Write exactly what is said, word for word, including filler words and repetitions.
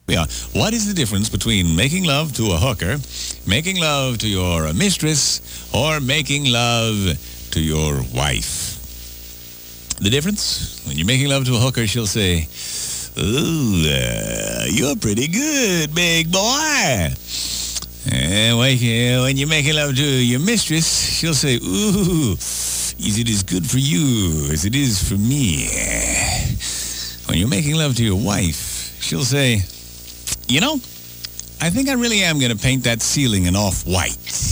be honest. What is the difference between making love to a hooker, making love to your mistress, or making love to your wife? The difference? When you're making love to a hooker, she'll say, "Ooh, uh, you're pretty good, big boy." And when you're making love to your mistress, she'll say, "Ooh, is it as good for you as it is for me?" When you're making love to your wife, she'll say, "You know, I think I really am going to paint that ceiling an off-white."